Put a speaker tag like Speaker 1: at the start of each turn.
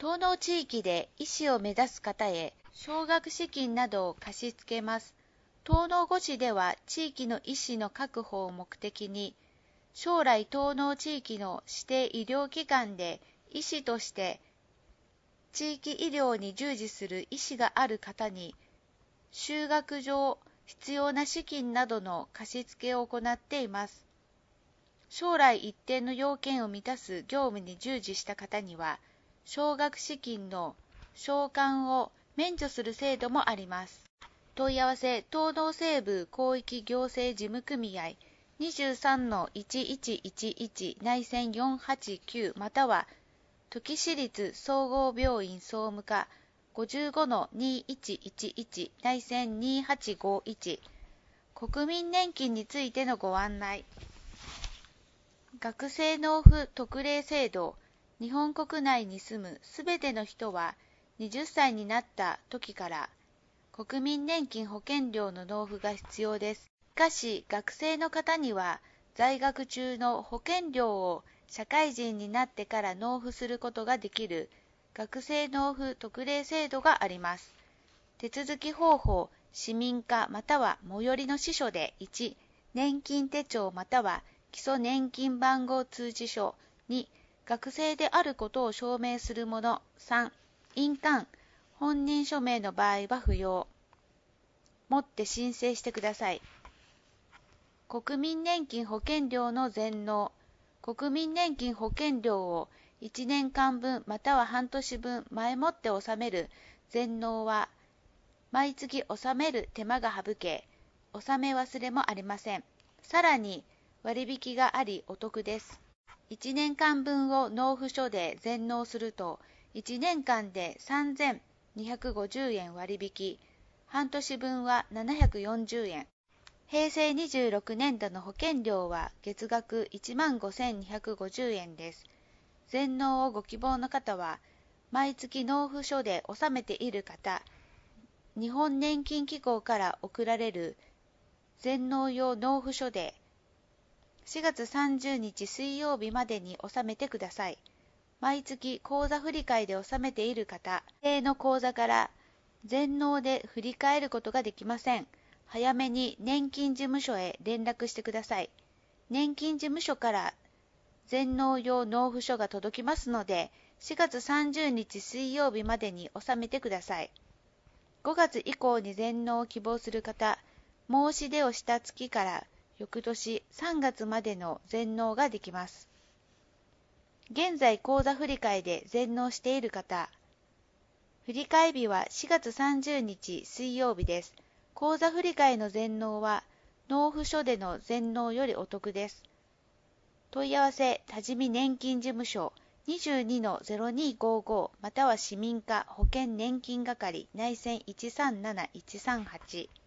Speaker 1: 東農地域で医師を目指す方へ奨学資金などを貸し付けます。東農5市では地域の医師の確保を目的に、将来東農地域の指定医療機関で医師として地域医療に従事する医師がある方に、就学上必要な資金などの貸し付けを行っています。将来一定の要件を満たす業務に従事した方には、奨学資金の償還を免除する制度もあります。問い合わせ、東農西部広域行政事務組合 23-1111 内線489または、土岐市立総合病院総務課 55-2111 内線2851国民年金についてのご案内。学生納付特例制度。日本国内に住むすべての人は20歳になった時から国民年金保険料の納付が必要です。しかし学生の方には在学中の保険料を社会人になってから納付することができる学生納付特例制度があります。手続き方法、市民課または最寄りの支所で1、年金手帳または基礎年金番号通知書2、学生であることを証明するもの3、印鑑、本人署名の場合は不要。持って申請してください。国民年金保険料の全納。国民年金保険料を1年間分または半年分前もって納める全納は、毎月納める手間が省け、納め忘れもありません。さらに割引がありお得です。1年間分を納付書で全納すると、1年間で3250円割引、半年分は740円。平成26年度の保険料は月額15,250円です。全納をご希望の方は、毎月納付書で納めている方、日本年金機構から送られる全納用納付書で、4月30日水曜日までに納めてください。毎月口座振替で納めている方、指定の口座から全納で振り替えることができません。早めに年金事務所へ連絡してください。年金事務所から全納用納付書が届きますので、4月30日水曜日までに納めてください。5月以降に全納を希望する方、申し出をした月から翌年3月までの全納ができます。現在口座振替で全納している方、振替日は4月30日水曜日です。口座振替の全納は納付書での全納よりお得です。問い合わせ、多治見年金事務所 22-0255 または市民課保険年金係内線137138